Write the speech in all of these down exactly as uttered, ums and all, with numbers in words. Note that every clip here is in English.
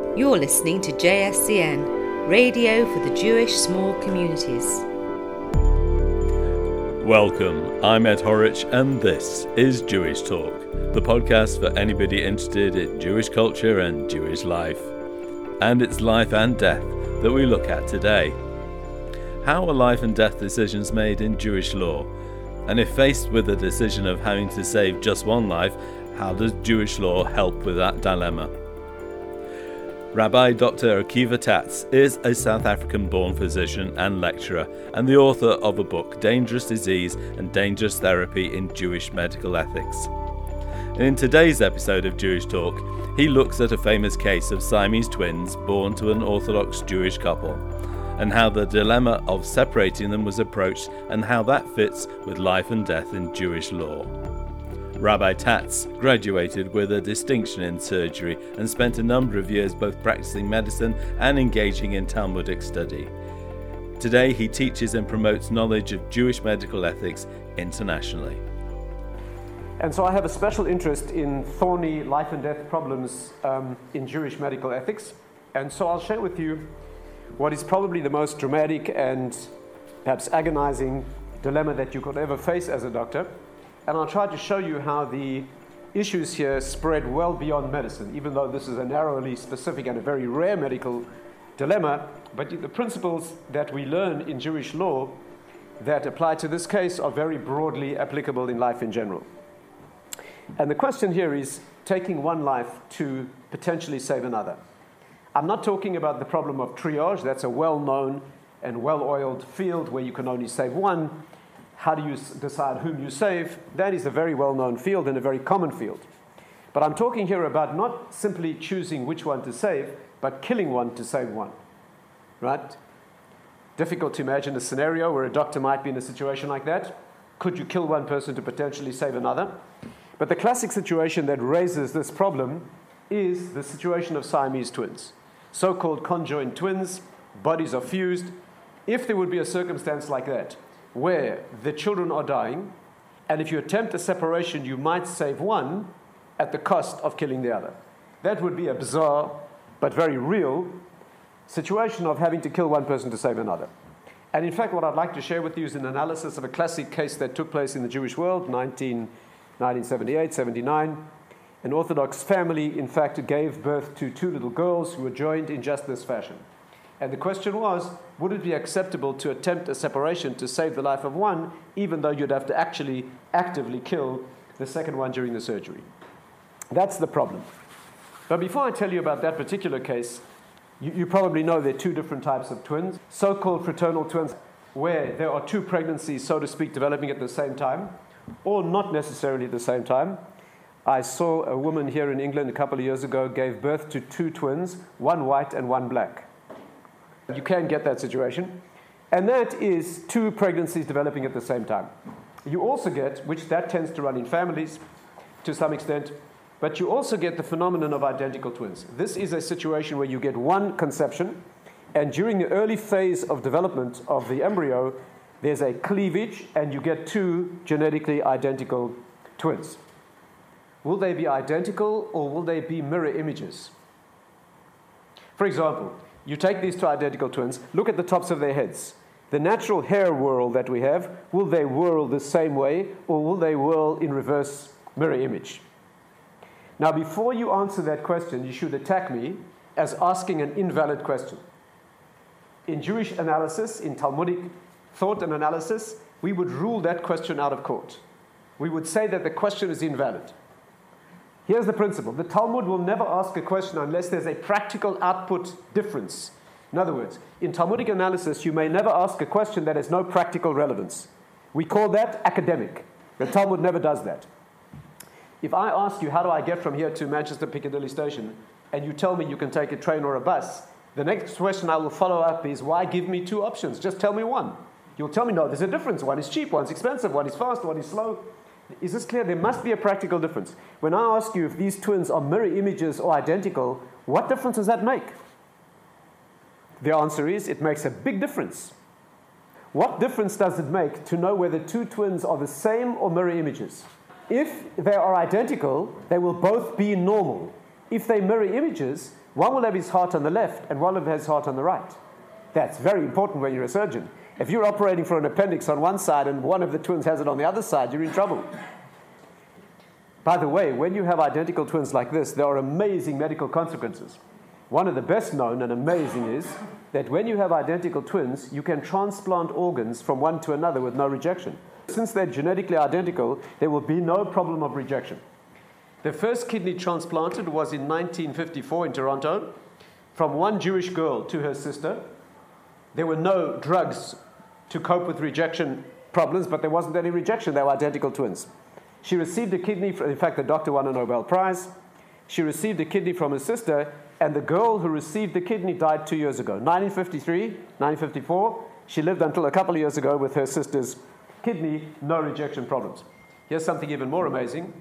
You're listening to J S C N, Radio for the Jewish Small Communities. Welcome, I'm Ed Horwich and this is Jewish Talk, the podcast for anybody interested in Jewish culture and Jewish life. And it's life and death that we look at today. How are life and death decisions made in Jewish law? And if faced with the decision of having to save just one life, how does Jewish law help with that dilemma? Rabbi Doctor Akiva Tatz is a South African-born physician and lecturer and the author of a book, Dangerous Disease and Dangerous Therapy in Jewish Medical Ethics. And in today's episode of Jewish Talk, he looks at a famous case of Siamese twins born to an Orthodox Jewish couple, and how the dilemma of separating them was approached and how that fits with life and death in Jewish law. Rabbi Tatz graduated with a distinction in surgery and spent a number of years both practicing medicine and engaging in Talmudic study. Today he teaches and promotes knowledge of Jewish medical ethics internationally. And so I have a special interest in thorny life and death problems um, in Jewish medical ethics. And so I'll share with you what is probably the most dramatic and perhaps agonizing dilemma that you could ever face as a doctor. And I'll try to show you how the issues here spread well beyond medicine, even though this is a narrowly specific and a very rare medical dilemma. But the principles that we learn in Jewish law that apply to this case are very broadly applicable in life in general. And the question here is taking one life to potentially save another. I'm not talking about the problem of triage. That's a well-known and well-oiled field where you can only save one. How do you decide whom you save? That is a very well-known field and a very common field. But I'm talking here about not simply choosing which one to save, but killing one to save one, right? Difficult to imagine a scenario where a doctor might be in a situation like that. Could you kill one person to potentially save another? But the classic situation that raises this problem is the situation of Siamese twins, so-called conjoined twins, bodies are fused. If there would be a circumstance like that, where the children are dying, and if you attempt a separation, you might save one at the cost of killing the other. That would be a bizarre, but very real situation of having to kill one person to save another. And in fact, what I'd like to share with you is an analysis of a classic case that took place in the Jewish world, nineteen seventy-eight seventy-nine. An Orthodox family, in fact, gave birth to two little girls who were joined in just this fashion. And the question was, would it be acceptable to attempt a separation to save the life of one, even though you'd have to actually actively kill the second one during the surgery? That's the problem. But before I tell you about that particular case, you, you probably know there are two different types of twins. So-called fraternal twins, where there are two pregnancies, so to speak, developing at the same time, or not necessarily at the same time. I saw a woman here in England a couple of years ago gave birth to two twins, one white and one black. You can get that situation. And that is two pregnancies developing at the same time. You also get, which that tends to run in families to some extent, but you also get the phenomenon of identical twins. This is a situation where you get one conception, and during the early phase of development of the embryo, there's a cleavage, and you get two genetically identical twins. Will they be identical, or will they be mirror images? For example, you take these two identical twins, look at the tops of their heads. The natural hair whirl that we have, will they whirl the same way, or will they whirl in reverse mirror image? Now, before you answer that question, you should attack me as asking an invalid question. In Jewish analysis, in Talmudic thought and analysis, we would rule that question out of court. We would say that the question is invalid. Here's the principle. The Talmud will never ask a question unless there's a practical output difference. In other words, in Talmudic analysis, you may never ask a question that has no practical relevance. We call that academic. The Talmud never does that. If I ask you, how do I get from here to Manchester Piccadilly Station, and you tell me you can take a train or a bus, the next question I will follow up is, why give me two options? Just tell me one. You'll tell me, no, there's a difference. One is cheap, one's expensive, one is fast, one is slow. Is this clear? There must be a practical difference. When I ask you if these twins are mirror images or identical, what difference does that make? The answer is, it makes a big difference. What difference does it make to know whether two twins are the same or mirror images? If they are identical, they will both be normal. If they mirror images, One will have his heart on the left and one will have his heart on the right. That's very important when you're a surgeon. If you're operating for an appendix on one side and one of the twins has it on the other side, you're in trouble. By the way, when you have identical twins like this, there are amazing medical consequences. One of the best known and amazing is that when you have identical twins, you can transplant organs from one to another with no rejection. Since they're genetically identical, there will be no problem of rejection. The first kidney transplanted was in nineteen fifty-four in Toronto from one Jewish girl to her sister. There were no drugs to cope with rejection problems, but there wasn't any rejection. They were identical twins. She received a kidney, from, in fact, the doctor won a Nobel Prize. She received a kidney from her sister, and the girl who received the kidney died two years ago. nineteen fifty-three, nineteen fifty-four, she lived until a couple of years ago with her sister's kidney, no rejection problems. Here's something even more amazing.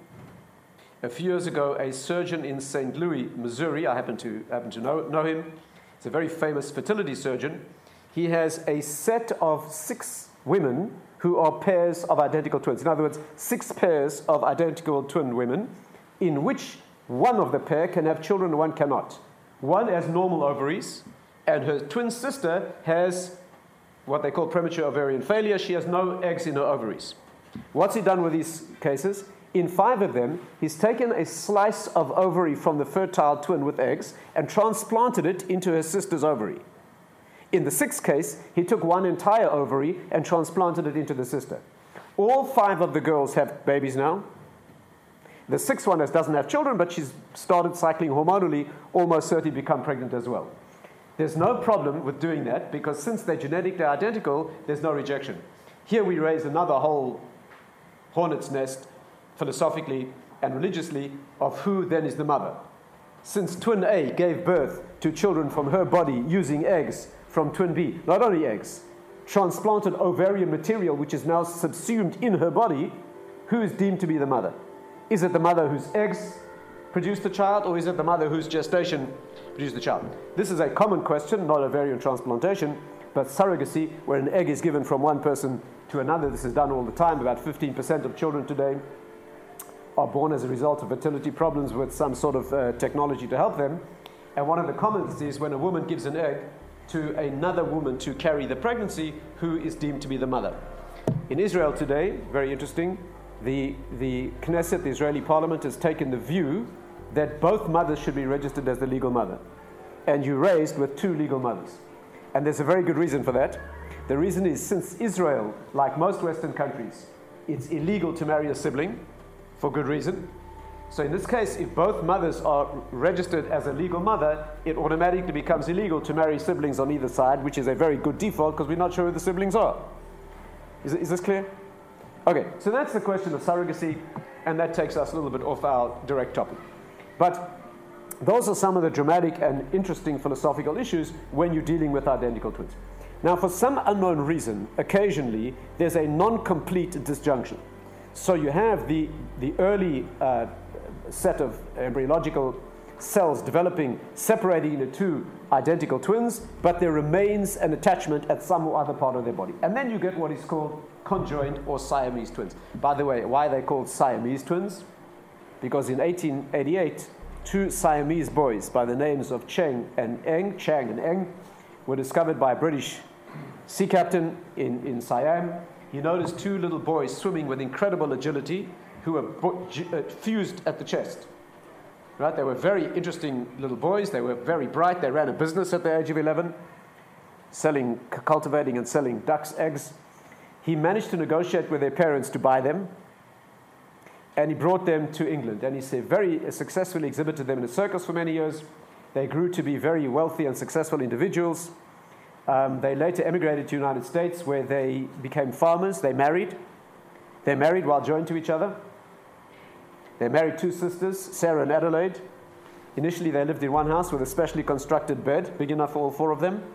A few years ago, a surgeon in Saint Louis, Missouri, I happen to, happen to know, know him, he's a very famous fertility surgeon. He has a set of six women who are pairs of identical twins. In other words, six pairs of identical twin women, in which one of the pair can have children and one cannot. One has normal ovaries, and her twin sister has what they call premature ovarian failure. She has no eggs in her ovaries. What's he done with these cases? In five of them, he's taken a slice of ovary from the fertile twin with eggs and transplanted it into her sister's ovary. In the sixth case, he took one entire ovary and transplanted it into the sister. All five of the girls have babies now. The sixth one doesn't have children, but she's started cycling hormonally, almost certainly become pregnant as well. There's no problem with doing that, because since they're genetically identical, there's no rejection. Here we raise another whole hornet's nest, philosophically and religiously, of who then is the mother. Since twin A gave birth to children from her body using eggs from twin B, not only eggs, transplanted ovarian material which is now subsumed in her body, who is deemed to be the mother? Is it the mother whose eggs produced the child, or is it the mother whose gestation produced the child? This is a common question, not ovarian transplantation, but surrogacy, where an egg is given from one person to another. This is done all the time. About fifteen percent of children today are born as a result of fertility problems with some sort of uh, technology to help them. And one of the commons is when a woman gives an egg to another woman to carry the pregnancy, who is deemed to be the mother. In Israel today, very interesting, the, the Knesset, the Israeli parliament, has taken the view that both mothers should be registered as the legal mother. And you're raised with two legal mothers. And there's a very good reason for that. The reason is, since Israel, like most Western countries, it's illegal to marry a sibling, for good reason. So in this case, if both mothers are registered as a legal mother, it automatically becomes illegal to marry siblings on either side, which is a very good default because we're not sure who the siblings are. Is, is this clear? Okay, so that's the question of surrogacy, and that takes us a little bit off our direct topic. But those are some of the dramatic and interesting philosophical issues when you're dealing with identical twins. Now, for some unknown reason, occasionally, there's a non-complete disjunction. So you have the, the early uh, set of embryological cells developing, separating into two identical twins, but there remains an attachment at some other part of their body. And then you get what is called conjoined or Siamese twins. By the way, why are they called Siamese twins? Because in eighteen eighty-eight, two Siamese boys by the names of Cheng and Eng, Chang and Eng, were discovered by a British sea captain in, in Siam. He noticed two little boys swimming with incredible agility who were bo- uh, fused at the chest. Right? They were very interesting little boys. They were very bright. They ran a business at the age of eleven, selling, c- cultivating and selling ducks' eggs. He managed to negotiate with their parents to buy them, and he brought them to England. And he said, very uh, successfully exhibited them in a circus for many years. They grew to be very wealthy and successful individuals. Um, they later emigrated to the United States, where they became farmers. They married. They married while joined to each other. They married two sisters, Sarah and Adelaide. Initially, they lived in one house with a specially constructed bed, big enough for all four of them.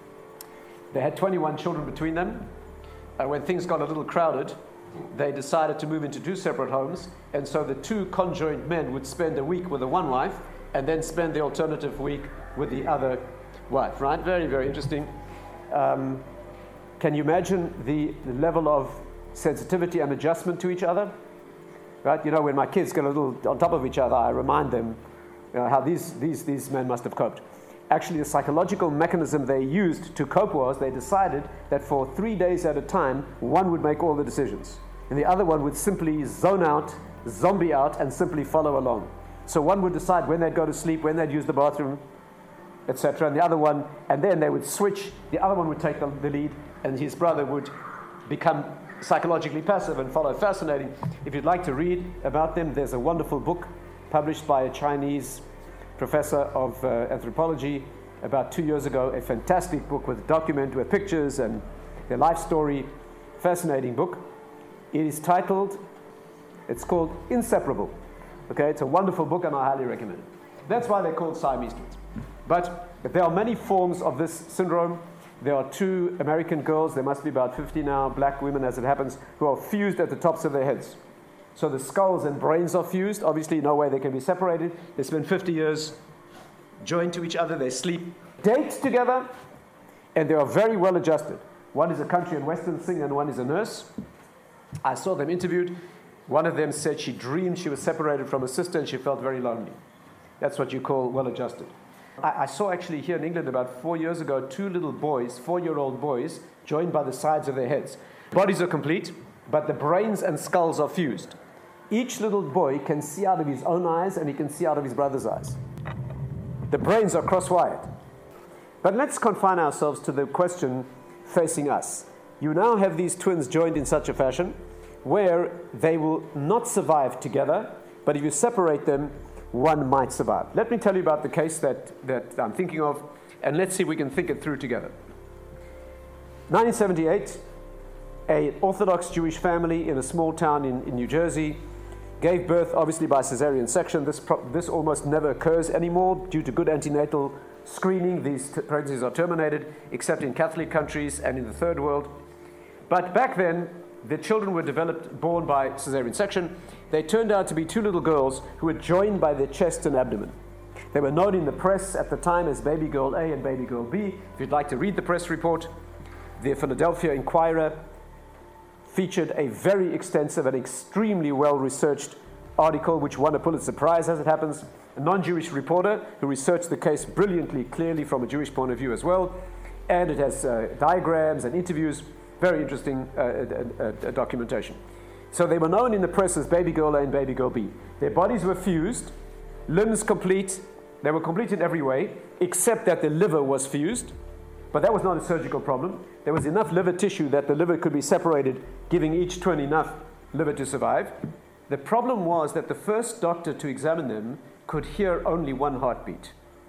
They had twenty-one children between them. Uh, when things got a little crowded, they decided to move into two separate homes. And so the two conjoined men would spend a week with the one wife and then spend the alternative week with the other wife, right? Very, very interesting. Um, can you imagine the, the level of sensitivity and adjustment to each other? Right? You know, when my kids get a little on top of each other, I remind them uh, how these, these, these men must have coped. Actually, the psychological mechanism they used to cope was they decided that for three days at a time, one would make all the decisions. And the other one would simply zone out, zombie out, and simply follow along. So one would decide when they'd go to sleep, when they'd use the bathroom, et cetera. And the other one, and then they would switch. The other one would take the, the lead, and his brother would become psychologically passive and follow. Fascinating. If you'd like to read about them, there's a wonderful book published by a Chinese professor of uh, anthropology about two years ago, a fantastic book with document, with pictures and their life story. Fascinating book. It is titled, it's called Inseparable. Okay, it's a wonderful book and I highly recommend it. That's why they're called Siamese twins. But there are many forms of this syndrome. There are two American girls, there must be about fifty now, black women as it happens, who are fused at the tops of their heads. So the skulls and brains are fused. Obviously, no way they can be separated. They spend fifty years joined to each other. They sleep, date together, and they are very well adjusted. One is a country and western singer, and one is a nurse. I saw them interviewed. One of them said she dreamed she was separated from her sister, and she felt very lonely. That's what you call well adjusted. I, I saw actually here in England about four years ago two little boys, four-year-old boys, joined by the sides of their heads. Bodies are complete, but the brains and skulls are fused. Each little boy can see out of his own eyes and he can see out of his brother's eyes. The brains are cross-wired. But let's confine ourselves to the question facing us. You now have these twins joined in such a fashion where they will not survive together, but if you separate them, one might survive. Let me tell you about the case that, that I'm thinking of, and let's see if we can think it through together. nineteen seventy-eight, an Orthodox Jewish family in a small town in, in New Jersey gave birth, obviously, by cesarean section. This, pro- this almost never occurs anymore due to good antenatal screening. These t- pregnancies are terminated, except in Catholic countries and in the third world. But back then, the children were developed, born by cesarean section. They turned out to be two little girls who were joined by their chest and abdomen. They were known in the press at the time as baby girl A and baby girl B. If you'd like to read the press report, the Philadelphia Inquirer featured a very extensive and extremely well-researched article which won a Pulitzer Prize, as it happens. A non-Jewish reporter who researched the case brilliantly, clearly from a Jewish point of view as well. And it has uh, diagrams and interviews, very interesting uh, uh, uh, documentation. So they were known in the press as baby girl A and baby girl B. Their bodies were fused, limbs complete. They were complete in every way, except that the liver was fused. But that was not a surgical problem. There was enough liver tissue that the liver could be separated, giving each twin enough liver to survive. The problem was that the first doctor to examine them could hear only one heartbeat.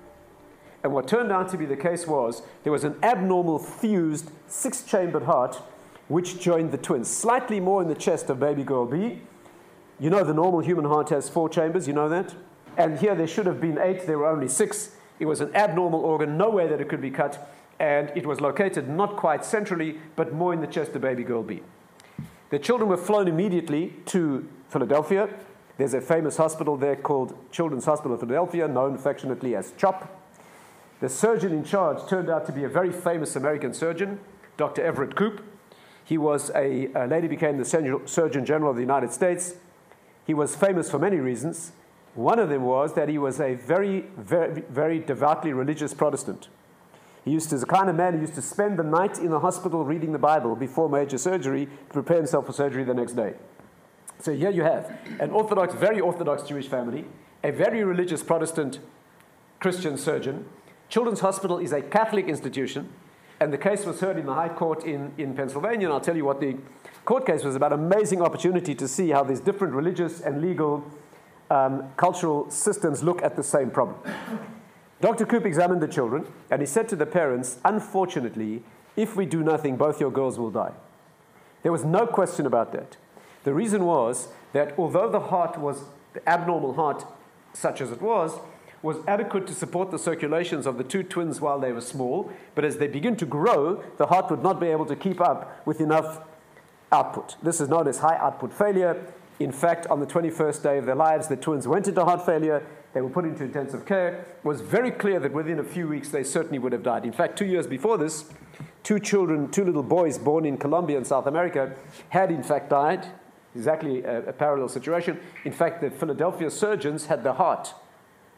And what turned out to be the case was there was an abnormal fused six-chambered heart which joined the twins, slightly more in the chest of baby girl B. You know the normal human heart has four chambers, you know that? And here there should have been eight, there were only six. It was an abnormal organ, no way that it could be cut. And it was located not quite centrally, but more in the chest of baby girl B. The children were flown immediately to Philadelphia. There's a famous hospital there called Children's Hospital of Philadelphia, known affectionately as CHOP. The surgeon in charge turned out to be a very famous American surgeon, Doctor Everett Koop. He was a, a later became the Surgeon General of the United States. He was famous for many reasons. One of them was that he was a very, very, very devoutly religious Protestant. He used to, as a kind of man, he used to spend the night in the hospital reading the Bible before major surgery to prepare himself for surgery the next day. So here you have an Orthodox, very Orthodox Jewish family, a very religious Protestant Christian surgeon. Children's Hospital is a Catholic institution, and the case was heard in the High Court in, in Pennsylvania, and I'll tell you what the court case was about. Amazing opportunity to see how these different religious and legal um, cultural systems look at the same problem. Doctor Koop examined the children, and he said to the parents, unfortunately, if we do nothing, both your girls will die. There was no question about that. The reason was that although the heart was, the abnormal heart, such as it was, was adequate to support the circulations of the two twins while they were small, but as they begin to grow, the heart would not be able to keep up with enough output. This is known as high output failure. In fact, on the twenty-first day of their lives, the twins went into heart failure. They were put into intensive care. It was very clear that within a few weeks, they certainly would have died. In fact, two years before this, two children, two little boys born in Colombia in South America had in fact died. Exactly a, a parallel situation. In fact, the Philadelphia surgeons had the heart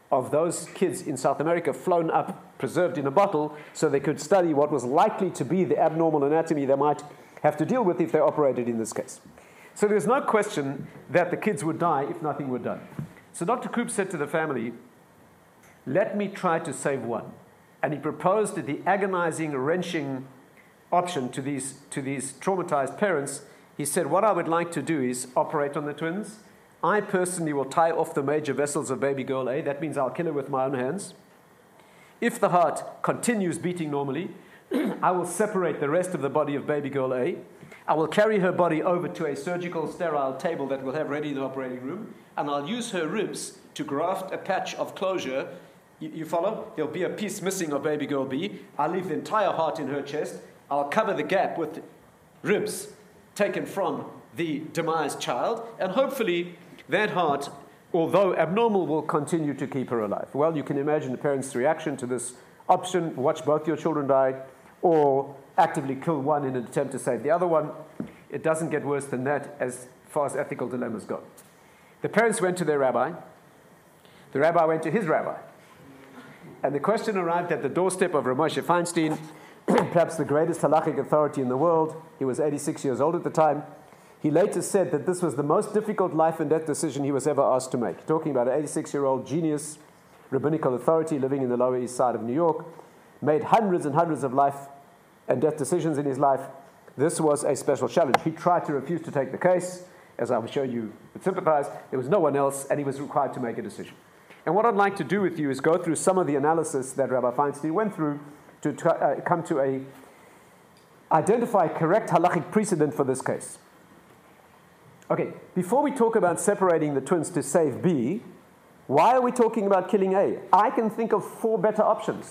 of those kids in South America flown up, preserved in a bottle, so they could study what was likely to be the abnormal anatomy they might have to deal with if they operated in this case. So there's no question that the kids would die if nothing were done. So Doctor Koop said to the family, let me try to save one. And he proposed the agonizing, wrenching option to these, to these traumatized parents. He said, what I would like to do is operate on the twins. I personally will tie off the major vessels of baby girl A. That means I'll kill her with my own hands. If the heart continues beating normally, I will separate the rest of the body of baby girl A. I will carry her body over to a surgical sterile table that we'll have ready in the operating room, and I'll use her ribs to graft a patch of closure. You, you follow? There'll be a piece missing of baby girl B. I'll leave the entire heart in her chest. I'll cover the gap with ribs taken from the demised child, and hopefully that heart, although abnormal, will continue to keep her alive. Well, you can imagine the parents' reaction to this option: watch both your children die, or actively kill one in an attempt to save the other one. It doesn't get worse than that as far as ethical dilemmas go. The parents went to their rabbi. The rabbi went to his rabbi. And the question arrived at the doorstep of Rav Moshe Feinstein, perhaps the greatest halachic authority in the world. He was eighty-six years old at the time. He later said that this was the most difficult life and death decision he was ever asked to make. Talking about an eighty-six-year-old genius, rabbinical authority living in the Lower East Side of New York, made hundreds and hundreds of life and death decisions in his life. This was a special challenge. He tried to refuse to take the case. As I will show you would sympathize, there was no one else, and he was required to make a decision. And what I'd like to do with you is go through some of the analysis that Rabbi Feinstein went through to try, uh, come to a identify a correct halachic precedent for this case. Okay, before we talk about separating the twins to save B, why are we talking about killing A? I can think of four better options.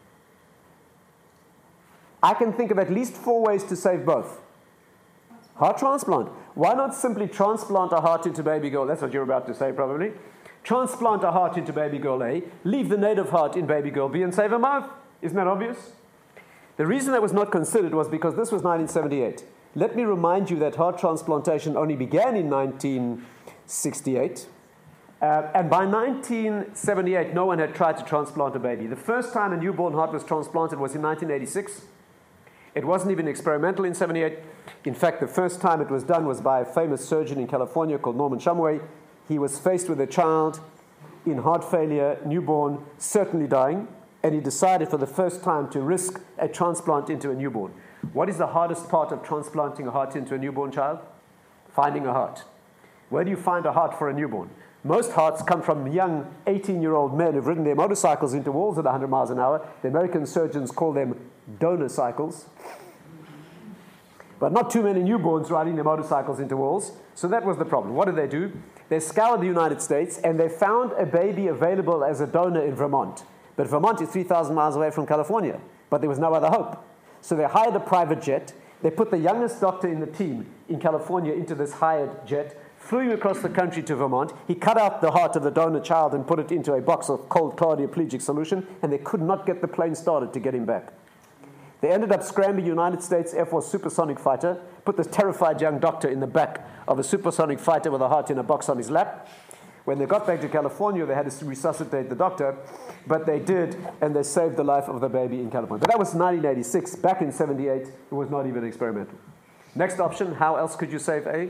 I can think of at least four ways to save both. Heart transplant. Why not simply transplant a heart into baby girl? That's what you're about to say, probably. Transplant a heart into baby girl A, leave the native heart in baby girl B, and save a mouth. Isn't that obvious? The reason that was not considered was because this was nineteen seventy-eight. Let me remind you that heart transplantation only began in nineteen sixty-eight. Uh, and by nineteen seventy-eight, no one had tried to transplant a baby. The first time a newborn heart was transplanted was in nineteen eighty-six. It wasn't even experimental in seventy-eight. In fact, the first time it was done was by a famous surgeon in California called Norman Shumway. He was faced with a child in heart failure, newborn, certainly dying, and he decided for the first time to risk a transplant into a newborn. What is the hardest part of transplanting a heart into a newborn child? Finding a heart. Where do you find a heart for a newborn? Most hearts come from young eighteen-year-old men who've ridden their motorcycles into walls at one hundred miles an hour. The American surgeons call them donor cycles. But not too many newborns riding their motorcycles into walls. So that was the problem. What did they do? They scoured the United States, and they found a baby available as a donor in Vermont. But Vermont is three thousand miles away from California. But there was no other hope. So they hired a private jet. They put the youngest doctor in the team in California into this hired jet, flew him across the country to Vermont. He cut out the heart of the donor child and put it into a box of cold cardioplegic solution, and they could not get the plane started to get him back. They ended up scrambling a United States Air Force supersonic fighter, put this terrified young doctor in the back of a supersonic fighter with a heart in a box on his lap. When they got back to California, they had to resuscitate the doctor, but they did, and they saved the life of the baby in California. But that was nineteen eighty-six. Back in seventy-eight, it was not even experimental. Next option, how else could you save A?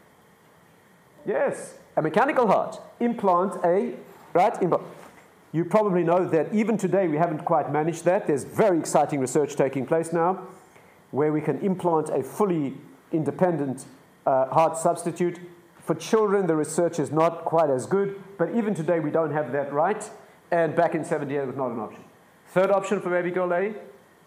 Yes, a mechanical heart. Implant a, right? Implant. You probably know that even today we haven't quite managed that. There's very exciting research taking place now where we can implant a fully independent uh, heart substitute. For children, the research is not quite as good, but even today we don't have that right, and back in seventy-eight it was not an option. Third option for baby girl A?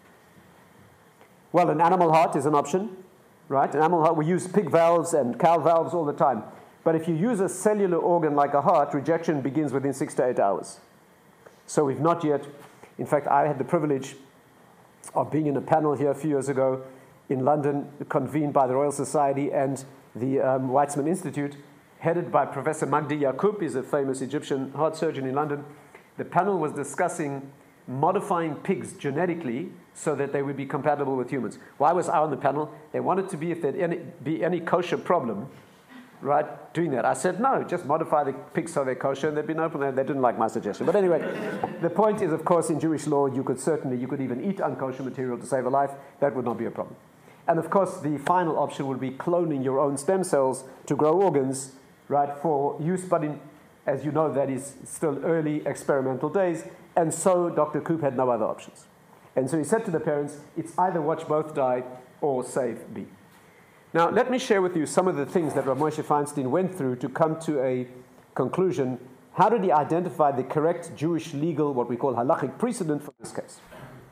Well, an animal heart is an option, right? An animal heart, we use pig valves and cow valves all the time. But if you use a cellular organ like a heart, rejection begins within six to eight hours. So we've not yet, in fact, I had the privilege of being in a panel here a few years ago in London, convened by the Royal Society and the um, Weizmann Institute, headed by Professor Magdi Yacoub. He's a famous Egyptian heart surgeon in London. The panel was discussing modifying pigs genetically so that they would be compatible with humans. Why was I on the panel? They wanted to be if there'd any, be any kosher problem right, doing that. I said, no, just modify the pigs so they're kosher, and they'd been open, and they didn't like my suggestion. But anyway, the point is, of course, in Jewish law, you could certainly, you could even eat unkosher material to save a life. That would not be a problem. And of course, the final option would be cloning your own stem cells to grow organs, right, for use. But in, as you know, that is still early experimental days. And so Doctor Koop had no other options. And so he said to the parents, it's either watch both die or save B. Now, let me share with you some of the things that Rav Moshe Feinstein went through to come to a conclusion. How did he identify the correct Jewish legal, what we call halachic precedent for this case?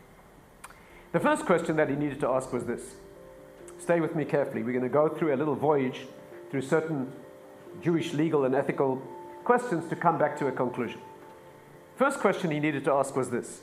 The first question that he needed to ask was this. Stay with me carefully. We're going to go through a little voyage through certain Jewish legal and ethical questions to come back to a conclusion. First question he needed to ask was this.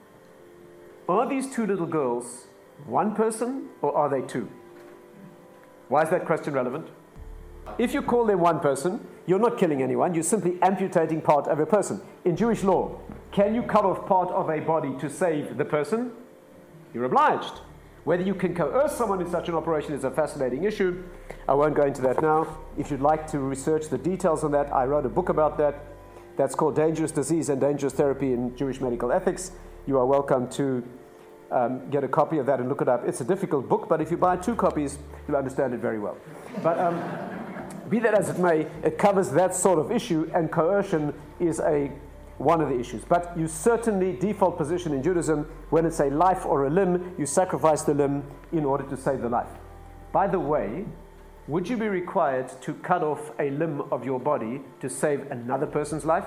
Are these two little girls one person or are they two? Why is that question relevant? If you call them one person, you're not killing anyone. You're simply amputating part of a person. In Jewish law, can you cut off part of a body to save the person? You're obliged. Whether you can coerce someone in such an operation is a fascinating issue. I won't go into that now. If you'd like to research the details on that, I wrote a book about that. That's called Dangerous Disease and Dangerous Therapy in Jewish Medical Ethics. You are welcome to um, get a copy of that and look it up. It's a difficult book, but if you buy two copies, you'll understand it very well. But um, be that as it may, it covers that sort of issue, and coercion is a one of the issues. But you certainly, default position in Judaism, when it's a life or a limb, you sacrifice the limb in order to save the life. By the way, would you be required to cut off a limb of your body to save another person's life?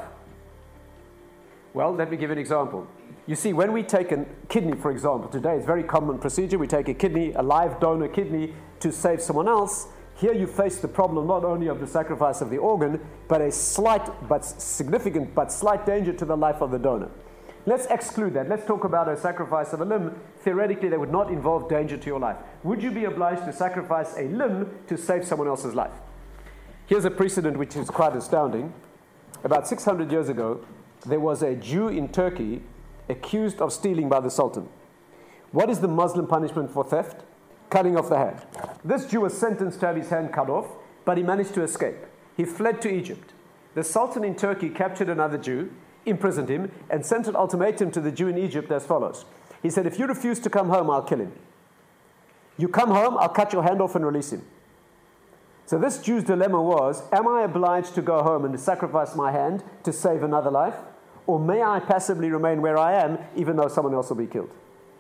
Well, let me give you an example. You see, when we take a kidney, for example, today it's a very common procedure. We take a kidney, a live donor kidney, to save someone else. Here you face the problem not only of the sacrifice of the organ, but a slight, but significant, but slight danger to the life of the donor. Let's exclude that. Let's talk about a sacrifice of a limb. Theoretically, that would not involve danger to your life. Would you be obliged to sacrifice a limb to save someone else's life? Here's a precedent which is quite astounding. About six hundred years ago, there was a Jew in Turkey accused of stealing by the Sultan. What is the Muslim punishment for theft? Cutting off the hand. This Jew was sentenced to have his hand cut off, but he managed to escape. He fled to Egypt. The Sultan in Turkey captured another Jew, imprisoned him, and sent an ultimatum to the Jew in Egypt as follows. He said, if you refuse to come home, I'll kill him. You come home, I'll cut your hand off and release him. So this Jew's dilemma was, am I obliged to go home and to sacrifice my hand to save another life? Or may I passively remain where I am, even though someone else will be killed?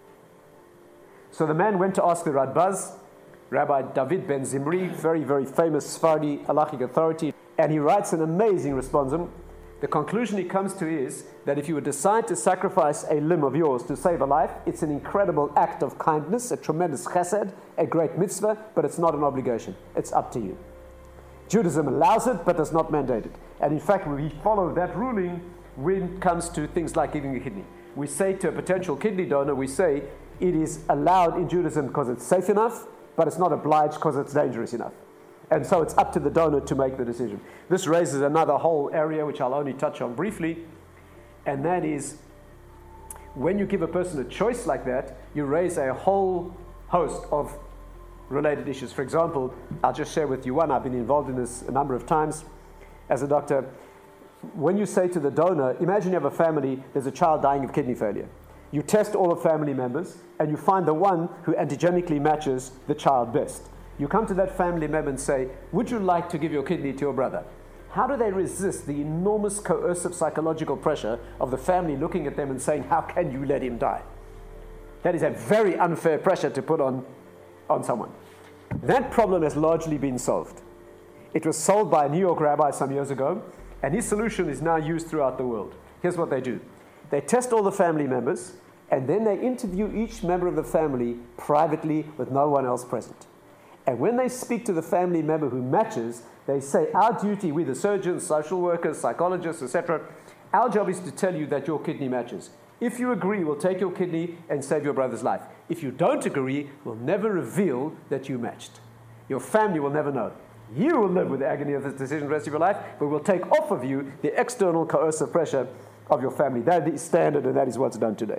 So the man went to ask the Radbaz, Rabbi David ben Zimri, very, very famous Sephardi halachic authority, and he writes an amazing responsum. The conclusion he comes to is that if you would decide to sacrifice a limb of yours to save a life, it's an incredible act of kindness, a tremendous chesed, a great mitzvah, but it's not an obligation. It's up to you. Judaism allows it, but does not mandate it. And in fact, we follow that ruling when it comes to things like giving a kidney. We say to a potential kidney donor, we say, it is allowed in Judaism because it's safe enough, but it's not obliged because it's dangerous enough. And so it's up to the donor to make the decision. This raises another whole area which I'll only touch on briefly, and that is when you give a person a choice like that, you raise a whole host of related issues. For example, I'll just share with you one. I've been involved in this a number of times as a doctor. When you say to the donor, imagine you have a family, there's a child dying of kidney failure. You test all the family members, and you find the one who antigenically matches the child best. You come to that family member and say, would you like to give your kidney to your brother? How do they resist the enormous coercive psychological pressure of the family looking at them and saying, how can you let him die? That is a very unfair pressure to put on, on someone. That problem has largely been solved. It was solved by a New York rabbi some years ago, and his solution is now used throughout the world. Here's what they do. They test all the family members, and then they interview each member of the family privately with no one else present. And when they speak to the family member who matches, they say, our duty, we the surgeons, social workers, psychologists, et cetera, our job is to tell you that your kidney matches. If you agree, we'll take your kidney and save your brother's life. If you don't agree, we'll never reveal that you matched. Your family will never know. You will live with the agony of this decision the rest of your life, but we'll take off of you the external coercive pressure of your family. That is standard, and that is what's done today.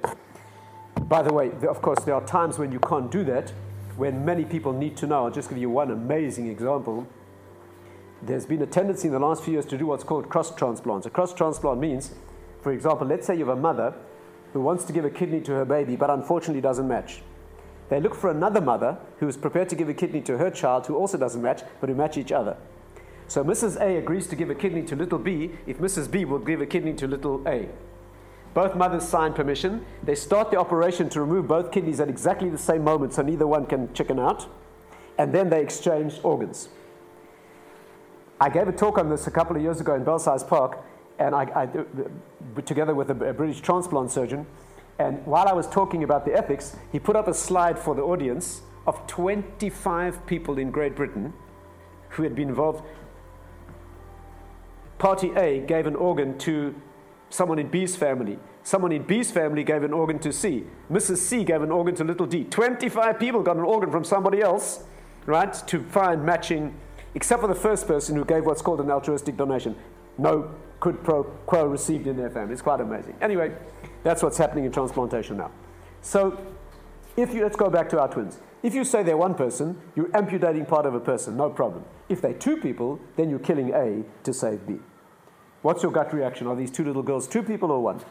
By the way, of course, there are times when you can't do that, when many people need to know. I'll just give you one amazing example. there's been a tendency in the last few years to do what's called cross-transplants. A cross-transplant means, for example, let's say you have a mother who wants to give a kidney to her baby, but unfortunately doesn't match. They look for another mother who is prepared to give a kidney to her child who also doesn't match, but who match each other. So Missus A agrees to give a kidney to little b if Missus B will give a kidney to little A. Both mothers sign permission. They start the operation to remove both kidneys at exactly the same moment so neither one can chicken out. And then they exchange organs. I gave a talk on this a couple of years ago in Belsize Park, and I, I, together with a, a British transplant surgeon. And while I was talking about the ethics, he put up a slide for the audience of twenty-five people in Great Britain who had been involved. Party A gave an organ to someone in B's family. Someone in B's family gave an organ to C. Missus C gave an organ to little d. twenty-five people got an organ from somebody else, right, to find matching, except for the first person who gave what's called an altruistic donation. No quid pro quo received in their family. It's quite amazing. Anyway, that's what's happening in transplantation now. So if you, let's go back to our twins. If you say they're one person, you're amputating part of a person, no problem. If they're two people, then you're killing A to save B. What's your gut reaction? Are these two little girls two people or one?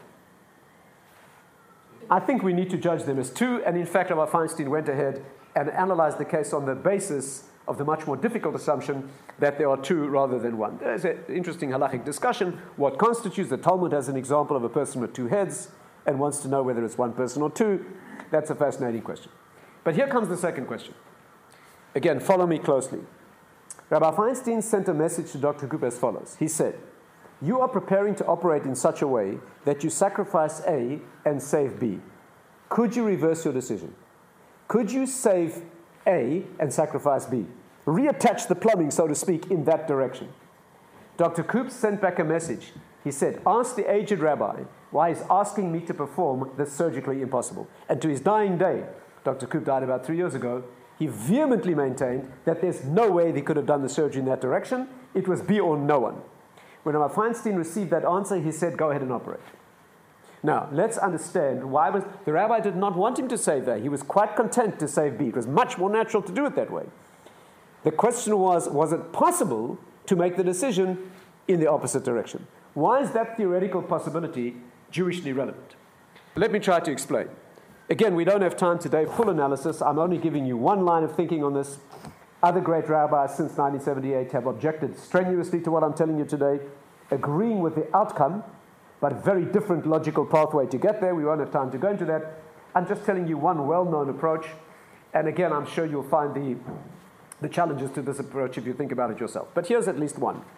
I think we need to judge them as two, and in fact, Rabbi Feinstein went ahead and analyzed the case on the basis of the much more difficult assumption that there are two rather than one. There's an interesting halachic discussion. What constitutes? The Talmud has an example of a person with two heads and wants to know whether it's one person or two. That's a fascinating question. But here comes the second question. Again, follow me closely. Rabbi Feinstein sent a message to Doctor Koop as follows. He said, you are preparing to operate in such a way that you sacrifice A and save B. Could you reverse your decision? Could you save A and sacrifice B? Reattach the plumbing, so to speak, in that direction. Doctor Koop sent back a message. He said, ask the aged rabbi why he's asking me to perform the surgically impossible. And to his dying day, Doctor Koop died about three years ago, he vehemently maintained that there's no way they could have done the surgery in that direction. It was B or no one. When Rabbi Feinstein received that answer, he said, go ahead and operate. Now, let's understand why was the rabbi did not want him to save A. He was quite content to save B. It was much more natural to do it that way. The question was, was it possible to make the decision in the opposite direction? Why is that theoretical possibility Jewishly relevant? Let me try to explain. Again, we don't have time today for full analysis. I'm only giving you one line of thinking on this. Other great rabbis since nineteen seventy-eight have objected strenuously to what I'm telling you today, agreeing with the outcome, but a very different logical pathway to get there. We won't have time to go into that. I'm just telling you one well-known approach. And again, I'm sure you'll find the, the challenges to this approach if you think about it yourself. But here's at least one.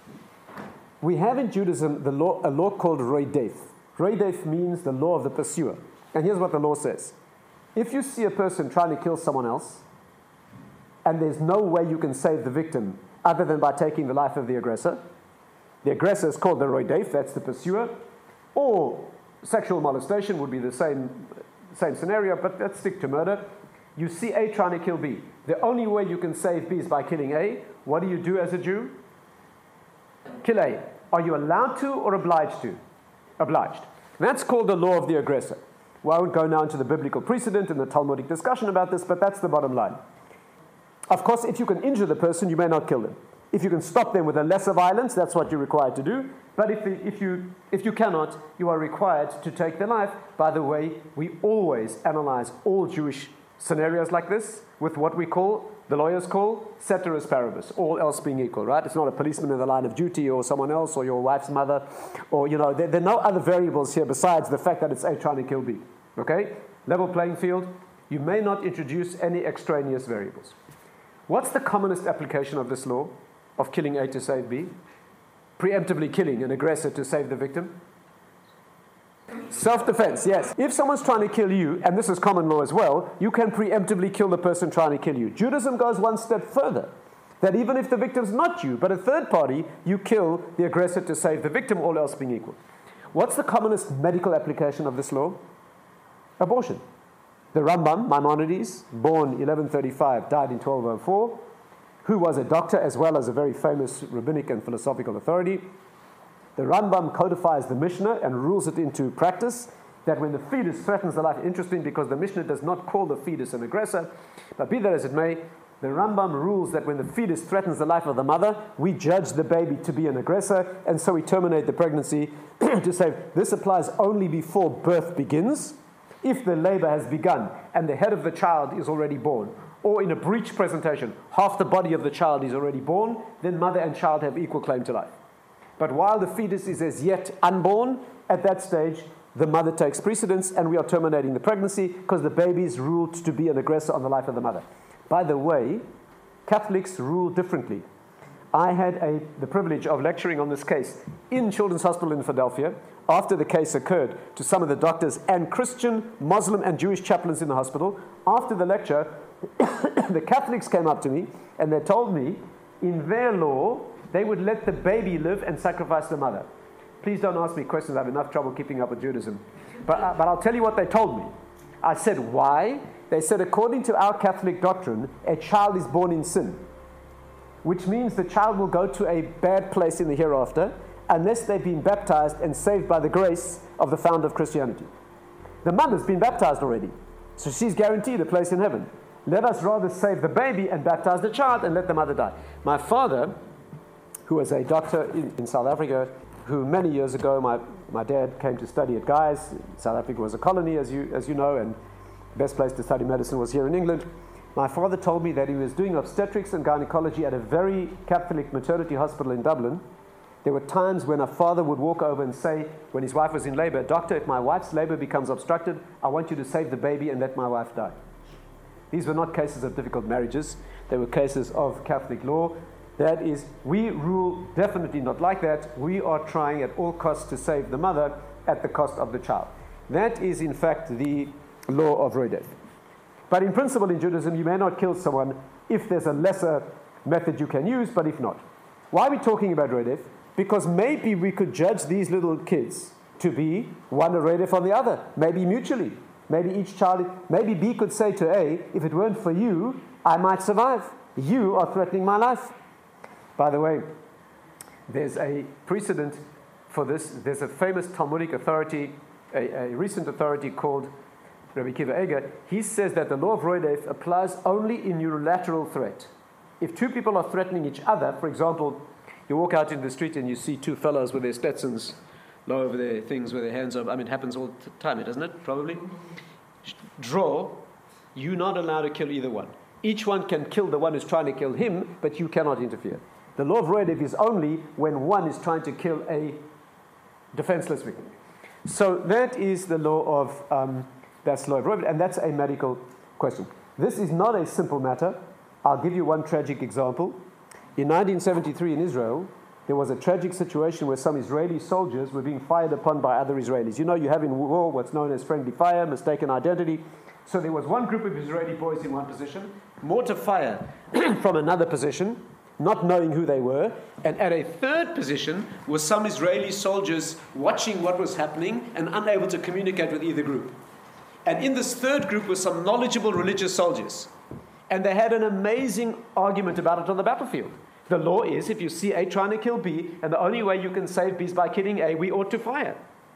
We have in Judaism the law, a law called roidef. Roidef means the law of the pursuer. And here's what the law says. If you see a person trying to kill someone else, and there's no way you can save the victim other than by taking the life of the aggressor, the aggressor is called the roidef, that's the pursuer, or sexual molestation would be the same, same scenario, but let's stick to murder. You see A trying to kill B. The only way you can save B is by killing A. What do you do as a Jew? Kill A. Are you allowed to or obliged to? Obliged. That's called the law of the aggressor. Well, I won't go now into the biblical precedent and the Talmudic discussion about this, but that's the bottom line. Of course, if you can injure the person, you may not kill them. If you can stop them with a lesser violence, that's what you're required to do. But if, if, you, if you cannot, you are required to take their life. By the way, we always analyze all Jewish scenarios like this with what we call, the lawyers call, ceteris paribus, all else being equal, right? It's not a policeman in the line of duty or someone else or your wife's mother, or, you know, there, there are no other variables here besides the fact that it's A trying to kill B, okay? Level playing field. You may not introduce any extraneous variables. What's the commonest application of this law of killing A to save B? Preemptively killing an aggressor to save the victim? Self-defense, yes. If someone's trying to kill you, and this is common law as well, you can preemptively kill the person trying to kill you. Judaism goes one step further, that even if the victim's not you, but a third party, you kill the aggressor to save the victim, all else being equal. What's the commonest medical application of this law? Abortion. The Rambam, Maimonides, born eleven thirty-five, died in twelve oh four, who was a doctor as well as a very famous rabbinic and philosophical authority. The Rambam codifies the Mishnah and rules it into practice that when the fetus threatens the life, interesting because the Mishnah does not call the fetus an aggressor, but be that as it may, The Rambam rules that when the fetus threatens the life of the mother, we judge the baby to be an aggressor, and so we terminate the pregnancy to say this applies only before birth begins. If the labor has begun and the head of the child is already born, or in a breech presentation, half the body of the child is already born, then mother and child have equal claim to life. But while the fetus is as yet unborn, at that stage, the mother takes precedence, and we are terminating the pregnancy because the baby is ruled to be an aggressor on the life of the mother. By the way, Catholics rule differently. I had a, the privilege of lecturing on this case in Children's Hospital in Philadelphia after the case occurred to some of the doctors and Christian, Muslim, and Jewish chaplains in the hospital. After the lecture, the Catholics came up to me and they told me in their law they would let the baby live and sacrifice the mother. Please don't ask me questions. I have enough trouble keeping up with Judaism. But, uh, but I'll tell you what they told me. I said, why? They said, according to our Catholic doctrine, a child is born in sin, which means the child will go to a bad place in the hereafter unless they've been baptized and saved by the grace of the founder of Christianity. The mother's been baptized already, so she's guaranteed a place in heaven. Let us rather save the baby and baptize the child and let the mother die. My father, who was a doctor in, in South Africa, who many years ago, my, my dad came to study at Guy's. South Africa was a colony, as you, as you know, and the best place to study medicine was here in England. My father told me that he was doing obstetrics and gynecology at a very Catholic maternity hospital in Dublin. There were times when a father would walk over and say, when his wife was in labor, "Doctor, if my wife's labor becomes obstructed, I want you to save the baby and let my wife die." These were not cases of difficult marriages. They were cases of Catholic law. That is, we rule definitely not like that. We are trying at all costs to save the mother at the cost of the child. That is, in fact, the law of roy death. But in principle, in Judaism, you may not kill someone if there's a lesser method you can use, but if not. Why are we talking about roy death? Because maybe we could judge these little kids to be one a roy death on the other, maybe mutually. Maybe each child, maybe B could say to A, if it weren't for you, I might survive. You are threatening my life. By the way, there's a precedent for this. There's a famous Talmudic authority, a, a recent authority called Rabbi Akiva Eger. He says that the law of roy death applies only in unilateral threat. If two people are threatening each other, for example, you walk out into the street and you see two fellows with their Stetsons low over their things with their hands up. I mean, it happens all the time, doesn't it? Probably. Draw. You're not allowed to kill either one. Each one can kill the one who's trying to kill him, but you cannot interfere. The law of roy death is only when one is trying to kill a defenseless victim. So that is the law of, um, that's the law of roy death, and that's a medical question. This is not a simple matter. I'll give you one tragic example. In nineteen seventy-three in Israel, there was a tragic situation where some Israeli soldiers were being fired upon by other Israelis. You know, you have in war what's known as friendly fire, mistaken identity. So there was one group of Israeli boys in one position, mortar fire from another position, not knowing who they were, and at a third position were some Israeli soldiers watching what was happening and unable to communicate with either group. And in this third group were some knowledgeable religious soldiers. And they had an amazing argument about it on the battlefield. The law is, if you see A trying to kill B, and the only way you can save B is by killing A, we ought to fire.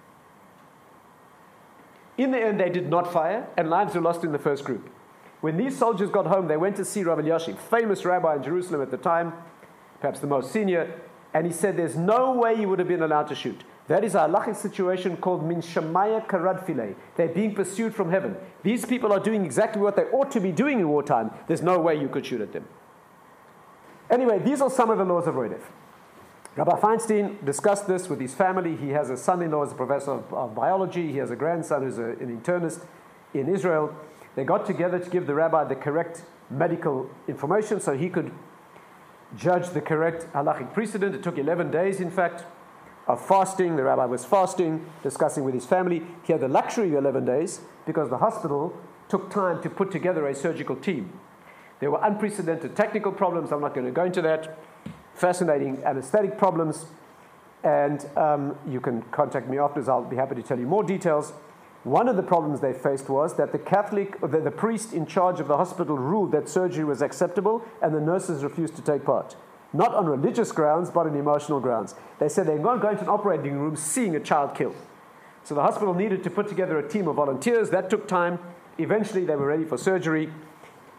In the end, they did not fire, and lives were lost in the first group. When these soldiers got home, they went to see Rav Elyashiv, famous rabbi in Jerusalem at the time, perhaps the most senior, and he said there's no way you would have been allowed to shoot. That is a halachic situation called min shamaya karad filei. They're being pursued from heaven. These people are doing exactly what they ought to be doing in wartime. There's no way you could shoot at them. Anyway, these are some of the laws of roy death. Rabbi Feinstein discussed this with his family. He has a son-in-law who's a professor of, of biology. He has a grandson who's a, an internist in Israel. They got together to give the rabbi the correct medical information so he could judge the correct halachic precedent. It took eleven days, in fact, of fasting. The rabbi was fasting, discussing with his family. He had the luxury of eleven days because the hospital took time to put together a surgical team. There were unprecedented technical problems. I'm not going to go into that. Fascinating anesthetic problems. And um, you can contact me afterwards. I'll be happy to tell you more details. One of the problems they faced was that the Catholic, the, the priest in charge of the hospital ruled that surgery was acceptable and the nurses refused to take part. Not on religious grounds, but on emotional grounds. They said they're not going to an operating room seeing a child killed. So the hospital needed to put together a team of volunteers. That took time. Eventually they were ready for surgery.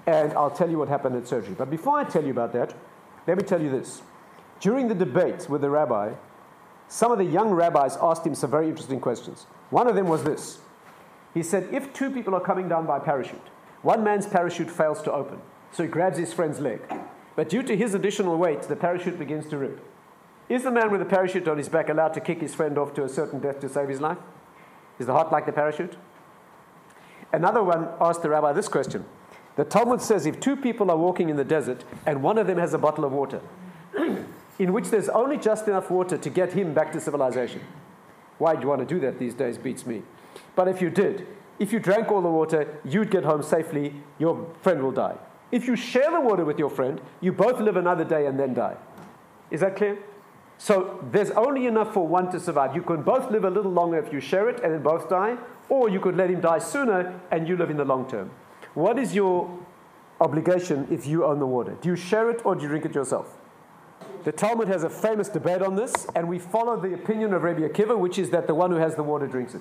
and I'll tell you what happened at surgery. But before I tell you about that, let me tell you this. During the debate with the rabbi, some of the young rabbis asked him some very interesting questions. One of them was this. He said, if two people are coming down by parachute, one man's parachute fails to open, so he grabs his friend's leg. But due to his additional weight, the parachute begins to rip. Is the man with the parachute on his back allowed to kick his friend off to a certain death to save his life? Is the heart like the parachute? Another one asked the rabbi this question. The Talmud says if two people are walking in the desert and one of them has a bottle of water, in which there's only just enough water to get him back to civilization. Why do you want to do that these days beats me. But if you did, if you drank all the water, you'd get home safely, your friend will die. If you share the water with your friend, you both live another day and then die. Is that clear? So there's only enough for one to survive. You can both live a little longer if you share it and then both die, or you could let him die sooner and you live in the long term. What is your obligation if you own the water? Do you share it or do you drink it yourself? The Talmud has a famous debate on this, and we follow the opinion of Rabbi Akiva, which is that the one who has the water drinks it.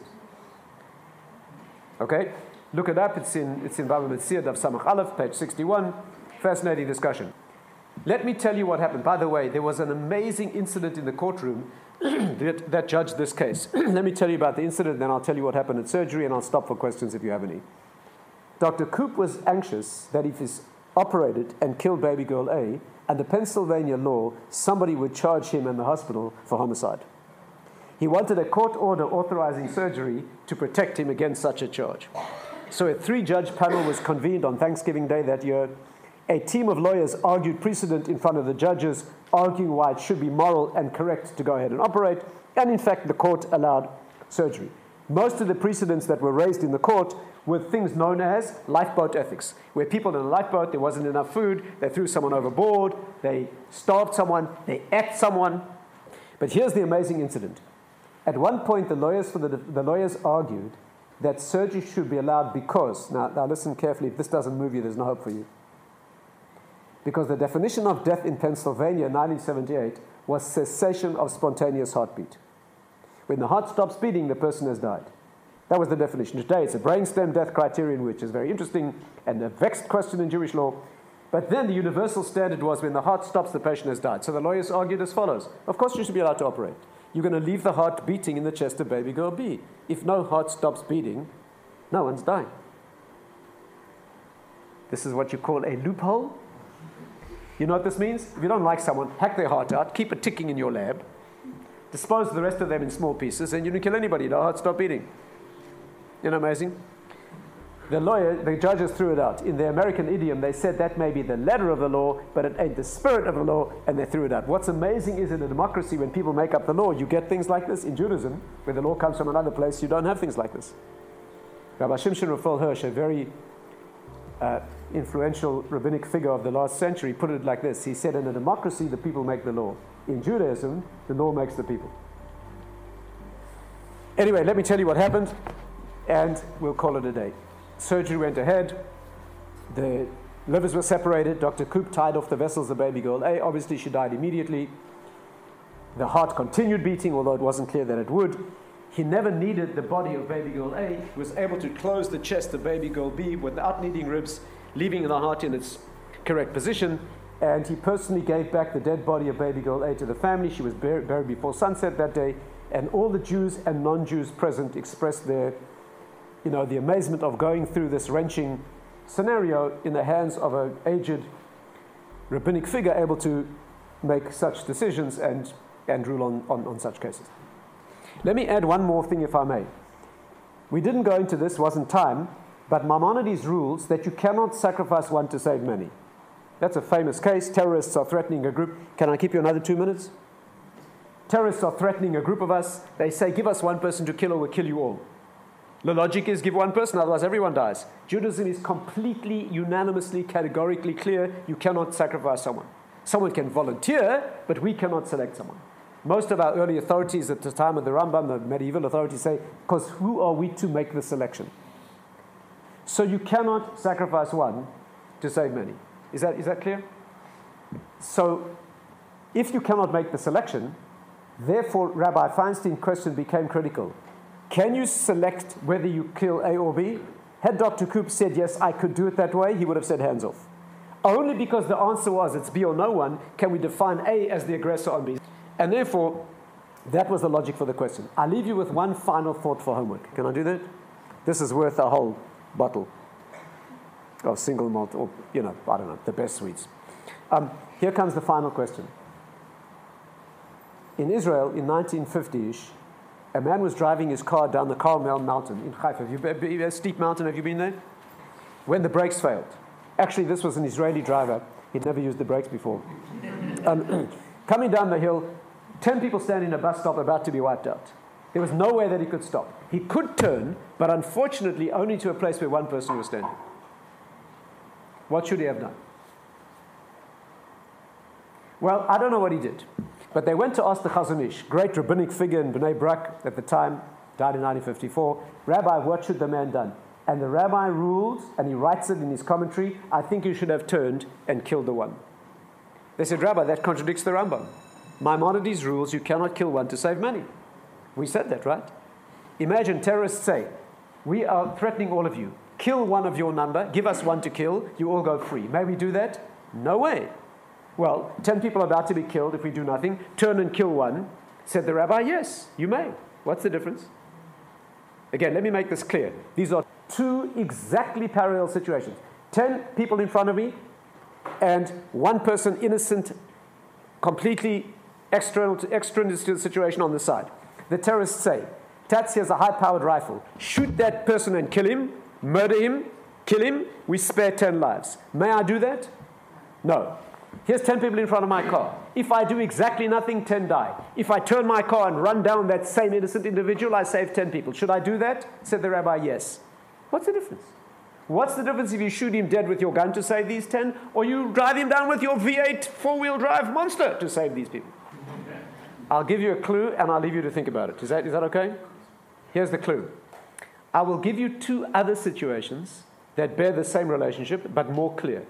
Okay? Look it up. It's in it's in Bava Metzia, Daf Samach Aleph, page sixty-one. Fascinating discussion. Let me tell you what happened. By the way, there was an amazing incident in the courtroom that, that judged this case. Let me tell you about the incident, then I'll tell you what happened at surgery, and I'll stop for questions if you have any. Doctor Koop was anxious that if he's operated and killed baby girl A, under Pennsylvania law, somebody would charge him and the hospital for homicide. He wanted a court order authorizing surgery to protect him against such a charge. So a three-judge panel was convened on Thanksgiving Day that year. A team of lawyers argued precedent in front of the judges, arguing why it should be moral and correct to go ahead and operate, and in fact the court allowed surgery. Most of the precedents that were raised in the court were things known as lifeboat ethics, where people in a lifeboat, there wasn't enough food, they threw someone overboard, they starved someone, they ate someone. But here's the amazing incident. At one point, the lawyers for the, the lawyers argued that surgery should be allowed because, now, now listen carefully, if this doesn't move you, there's no hope for you. Because the definition of death in Pennsylvania in nineteen seventy-eight was cessation of spontaneous heartbeat. When the heart stops beating, the person has died. That was the definition. Today, it's a brainstem death criterion, which is very interesting and a vexed question in Jewish law. But then the universal standard was when the heart stops, the patient has died. So the lawyers argued as follows. Of course, you should be allowed to operate. You're going to leave the heart beating in the chest of baby girl B. If no heart stops beating, no one's dying. This is what you call a loophole. You know what this means? If you don't like someone, hack their heart out, keep it ticking in your lab, dispose the rest of them in small pieces, and you don't kill anybody. The heart stop beating. Isn't that amazing? The lawyer, the judges threw it out. In the American idiom, they said that may be the letter of the law, but it ain't the spirit of the law, and they threw it out. What's amazing is in a democracy, when people make up the law, you get things like this. In Judaism, where the law comes from another place, you don't have things like this. Rabbi Shimshon Raphael Hirsch, a very uh, influential rabbinic figure of the last century, put it like this. He said, in a democracy, the people make the law. In Judaism, the law makes the people. Anyway, let me tell you what happened, and we'll call it a day. Surgery went ahead. The livers were separated. Doctor Koop tied off the vessels of baby girl A. Obviously, she died immediately. The heart continued beating, although it wasn't clear that it would. He never needed the body of baby girl A. He was able to close the chest of baby girl B without needing ribs, leaving the heart in its correct position. And he personally gave back the dead body of baby girl A to the family. She was buried, buried before sunset that day. And all the Jews and non-Jews present expressed their you know, the amazement of going through this wrenching scenario in the hands of an aged rabbinic figure able to make such decisions and, and rule on, on, on such cases. Let me add one more thing, if I may. We didn't go into this, wasn't time, but Maimonides rules that you cannot sacrifice one to save many. That's a famous case. Terrorists are threatening a group. Can I keep you another two minutes? Terrorists are threatening a group of us. They say, give us one person to kill or we'll kill you all. The logic is give one person, otherwise everyone dies. Judaism is completely, unanimously, categorically clear. You cannot sacrifice someone. Someone can volunteer, but we cannot select someone. Most of our early authorities at the time of the Rambam, the medieval authorities, say, because who are we to make the selection? So you cannot sacrifice one to save many. Is that, is that clear? So if you cannot make the selection, therefore Rabbi Feinstein's question became critical. Can you select whether you kill A or B? Had Doctor Koop said, yes, I could do it that way, he would have said hands off. Only because the answer was it's B or no one can we define A as the aggressor on B. And therefore, that was the logic for the question. I leave you with one final thought for homework. Can I do that? This is worth a whole bottle of single malt, or, you know, I don't know, the best sweets. Um, here comes the final question. In Israel, in nineteen fifty-ish, a man was driving his car down the Carmel mountain in Haifa. Have you been, a steep mountain, have you been there? When the brakes failed. Actually, this was an Israeli driver. He'd never used the brakes before. Um, coming down the hill, ten people standing in a bus stop about to be wiped out. There was no way that he could stop. He could turn, but unfortunately only to a place where one person was standing. What should he have done? Well, I don't know what he did. But they went to ask the Chazon Ish, great rabbinic figure in Bnei Brak at the time, died in nineteen fifty-four. Rabbi, what should the man done? And the rabbi ruled, and he writes it in his commentary, I think you should have turned and killed the one. They said, Rabbi, that contradicts the Rambam. Maimonides rules you cannot kill one to save many. We said that, right? Imagine terrorists say, we are threatening all of you. Kill one of your number, give us one to kill, you all go free. May we do that? No way. Well, ten people are about to be killed if we do nothing. Turn and kill one. Said the rabbi, yes, you may. What's the difference? Again, let me make this clear. These are two exactly parallel situations. Ten people in front of me and one person innocent, completely external to, extraneous to the situation on the side. The terrorists say, Tatsi has a high-powered rifle. Shoot that person and kill him, murder him, kill him. We spare ten lives. May I do that? No. Here's ten people in front of my car. If I do exactly nothing, ten die. If I turn my car and run down that same innocent individual, I save ten people. Should I do that? Said the rabbi, yes. What's the difference? What's the difference if you shoot him dead with your gun to save these ten, or you drive him down with your V eight four-wheel drive monster to save these people? I'll give you a clue, and I'll leave you to think about it. Is that, is that okay? Here's the clue. I will give you two other situations that bear the same relationship, but more clear.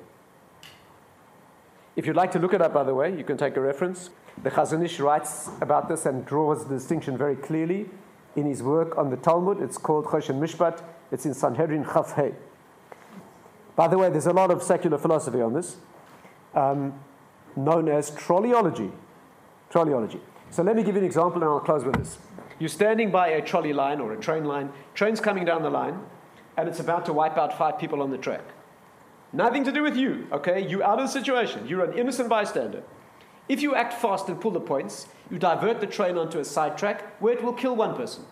If you'd like to look it up, by the way, you can take a reference. The Chazon Ish writes about this and draws the distinction very clearly in his work on the Talmud. It's called Choshen Mishpat. It's in Sanhedrin Chaf Hey. By the way, there's a lot of secular philosophy on this, um, known as trolleyology. Trolleyology. So let me give you an example, and I'll close with this. You're standing by a trolley line or a train line. Train's coming down the line, and it's about to wipe out five people on the track. Nothing to do with you, okay? You're out of the situation. You're an innocent bystander. If you act fast and pull the points, you divert the train onto a side track where it will kill one person.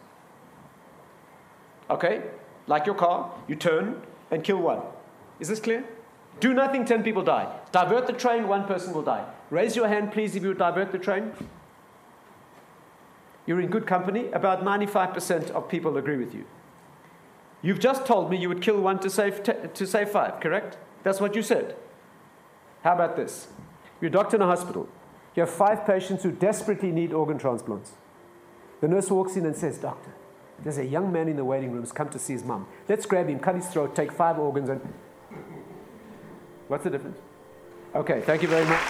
Okay? Like your car, you turn and kill one. Is this clear? Do nothing, ten people die. Divert the train, one person will die. Raise your hand, please, if you divert the train. You're in good company. About ninety-five percent of people agree with you. You've just told me you would kill one to save te- to save five, correct? That's what you said. How about this? You're a doctor in a hospital. You have five patients who desperately need organ transplants. The nurse walks in and says, Doctor, there's a young man in the waiting room who's come to see his mum. Let's grab him, cut his throat, take five organs and... What's the difference? Okay, thank you very much.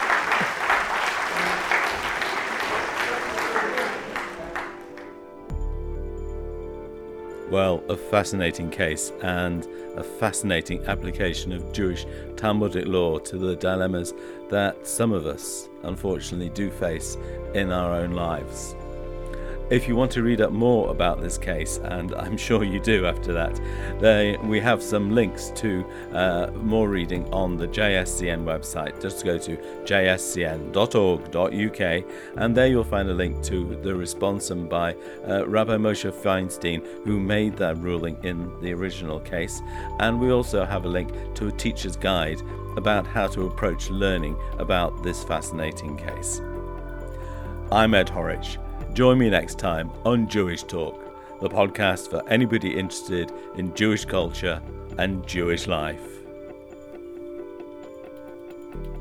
Well, a fascinating case and a fascinating application of Jewish Talmudic law to the dilemmas that some of us, unfortunately, do face in our own lives. If you want to read up more about this case, and I'm sure you do after that, they, we have some links to uh, more reading on the J S C N website. Just go to j s c n dot org dot u k, and there you'll find a link to the responsum by uh, Rabbi Moshe Feinstein, who made that ruling in the original case. And we also have a link to a teacher's guide about how to approach learning about this fascinating case. I'm Ed Horwich. Join me next time on Jewish Talk, the podcast for anybody interested in Jewish culture and Jewish life.